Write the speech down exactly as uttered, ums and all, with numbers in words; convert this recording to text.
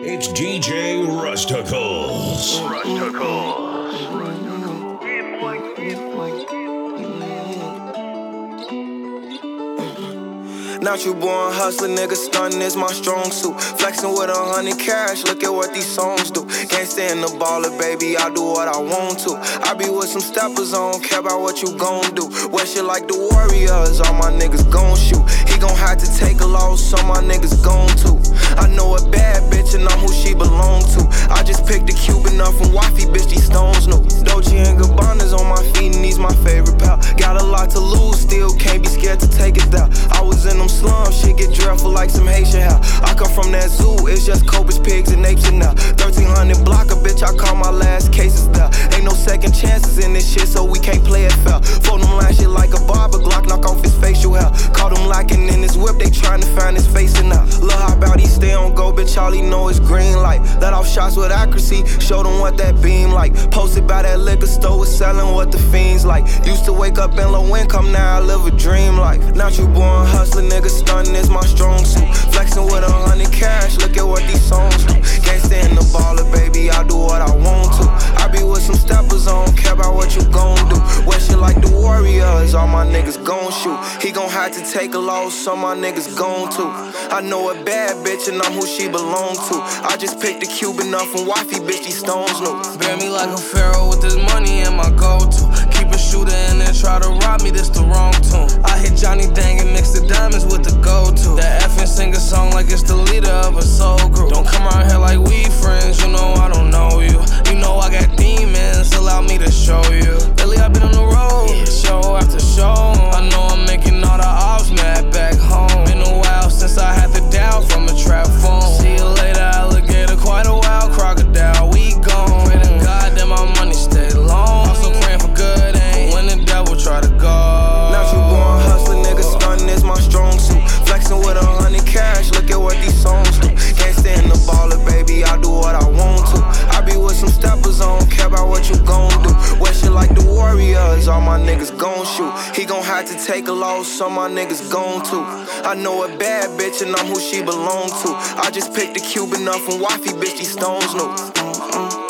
It's D J Rusticles. Rusticles. Natural born hustler, nigga, stunning is my strong suit. Flexing with a hundred cash, look at what these songs do. Can't stand the baller, baby, I do what I want to. I be with some steppers, I don't care about what you gon' do. Wear shit like the Warriors, all my niggas gon' shoot. He gon' have to take a loss, so my niggas gon' to. I know a bad bitch and I'm who she belong to. I just picked a Cuban up from Wifey, bitch, these stones new. Dolce and Gabbana's on my feet and these my favorite pal. Got a lot to lose, still can't be scared to take it down. I was in them slums, shit get dreadful like some Haitian hair. I come from that zoo, it's just cobras, pigs, and apes and now. thirteen hundred block, a bitch, I call my last cases there. Ain't no second chances in this shit, so we can't play it fair. Fold them line shit like a barber, Glock knock off his facial hair. Caught him locking in his whip, they trying to find his face and now. Look how about he stay on go, bitch, all he know is green light. Let off shots with accuracy, show them what that beam like. Posted by that liquor store, was selling what the fiends like. Used to wake up in low income, now I live a dream life. Natural born hustler, nigga, stunning is my strong suit. Flexing with a hundred cash, look at what these songs do. Can't stand the baller, baby, I do what I want to. I be with some steppers, I don't care about what you gon' do. Wear shit like the Warriors, all my niggas gon' shoot. He gon' have to take a loss, so my niggas gon' to. I know a bad bitch and I'm who she belong to. I just picked a Cuban up from Wifey, bitch, these stones new. Bear me like a pharaoh with this money in my go-to. Keep a shooter in there, try to rob me, this the wrong tune. I hit Johnny Dang and mix the diamonds with the go-to. That effing sing a song like it's the leader of a soul group. Don't come around here like we friends, you know I don't know you. You know I got demons, allow me to show you. Lately I've been on the road, show after show. I know I'm making all the ops mad back home. Been a while since I had to down from a trap phone. See you later, alligator, quite a while, crocodile, we gone. Pray to God that my money stay long. Also praying for good aim when the devil try to go. Natural born hustler, nigga, stunning is my strong suit. Flexing with a hundred cash, look at what these songs do. Can't stand the baller, baby, I do what I want to. I be with some steppers, I don't care about what you gon' do. Wear shit like the Warriors, all my niggas gon' shoot. He gon' have to take a loss, so my niggas gon' to. I know a bad bitch and I'm who she belong to. I just picked a Cuban up from Wifey, bitch, these stones new. Mm-mm.